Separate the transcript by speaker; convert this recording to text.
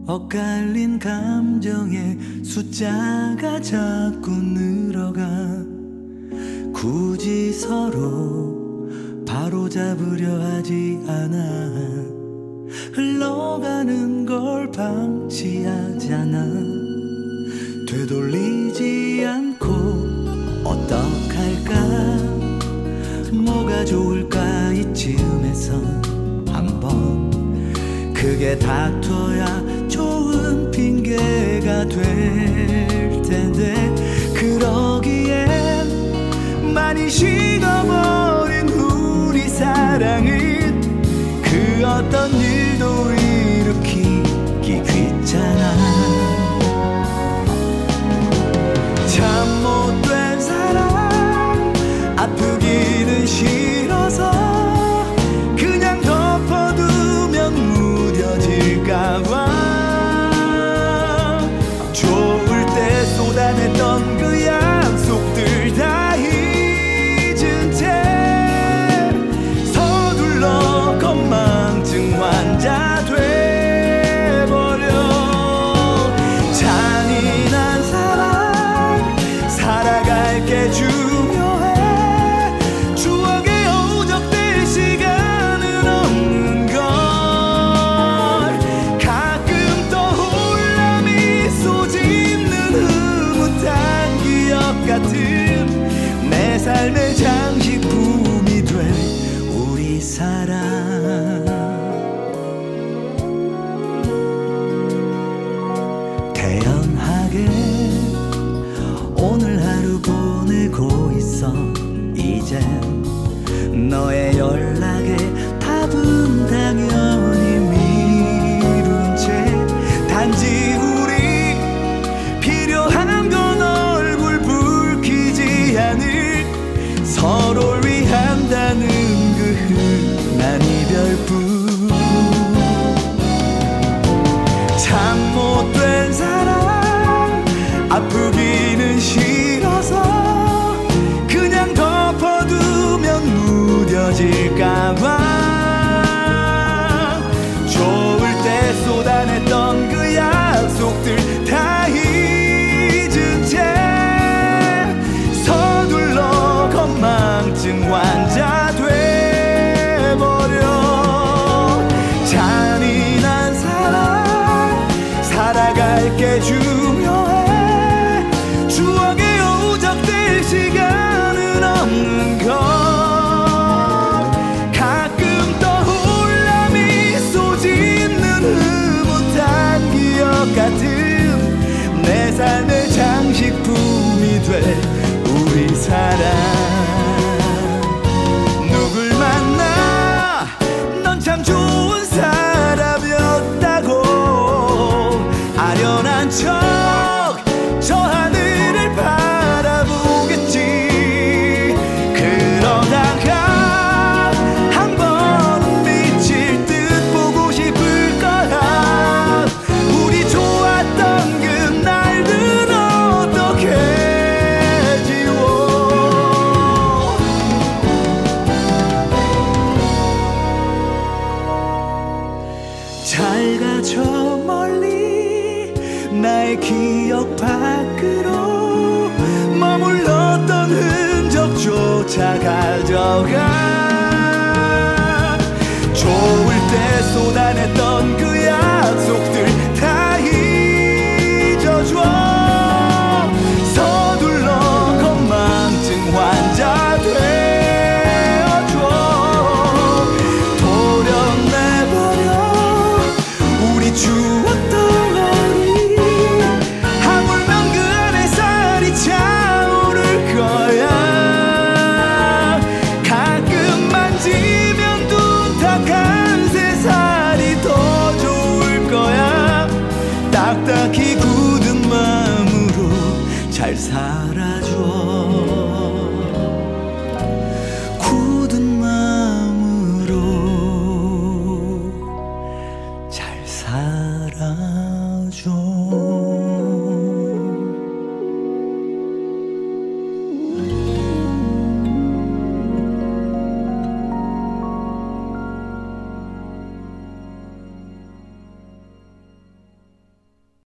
Speaker 1: 엇갈린 감정의 숫자가 자꾸 늘어가. 굳이 서로 바로잡으려 하지 않아. 흘러가는 걸 방치하잖아. 되돌리지 않고 어떡할까. 뭐가 좋을까. 이쯤에서 한번 크게 다퉈야 좋은 핑계가 될 텐데. 그러기엔 많이 식어버린 우리 사랑은 그 어떤 일도 일으키기 귀찮아. 참 못된 사랑 아프기는 싫어서 그냥 덮어두면 무뎌질까봐. 좋을 때 쏟아냈던 그 약속들 다 잊은 채 서둘러 건망증 환자 돼버려. 잔인한 사랑 살아갈 게 중요해. 추억에 오적될 시간은 없는 걸. 가끔 떠올라 미소 짓는 흐뭇한 기억 같은 내 삶의 장식품이 돼 우리 사랑. 태연하게 오늘 하루 보내고 있어. 이젠 너의 연락에 답은 당연히 미룬 채 단지 우리 필요한 건 얼굴 붉히지 않을 서로를 위한다는 그 흔한 이별뿐. 참 못된 사랑 아프기는 싫어서 그냥 덮어두면 무뎌질까봐. 좋을 때 쏟아냈던 그 약속들 다 잊은 채 서둘러 건망증 환자 돼버려. 잔인한 사랑 살아갈 게 중요해. 추억에 오적될 시간은 없는 걸. 가끔 떠올라 미소 짓는 흐뭇한 기억 같은 내 삶의 장식품이 돼 우리 사랑. 누굴 만나 넌 참 좋은 사람이었다고 아련한 척 저 하늘을 바라보겠지. 그러다가 한 번은 미칠 듯 보고 싶을 거야. 우리 좋았던 그 날들은 어떻게 지워. 잘 가 저 멀리 나의 기억 밖으로 머물렀던 흔적조차 가져가. 좋을 때 쏟아냈던 그 약속들 다 잊어줘. 서둘러 건망증 환자 되어줘. 도려내버려 우리 추억 덩어리. 하물며 그 안에 살이 차오를 거야. 가끔 만지면 둔탁한 새살이 더 좋을 거야. 딱딱히 굳은 마음으로 잘 살아줘. 굳은 마음으로 잘 살아줘.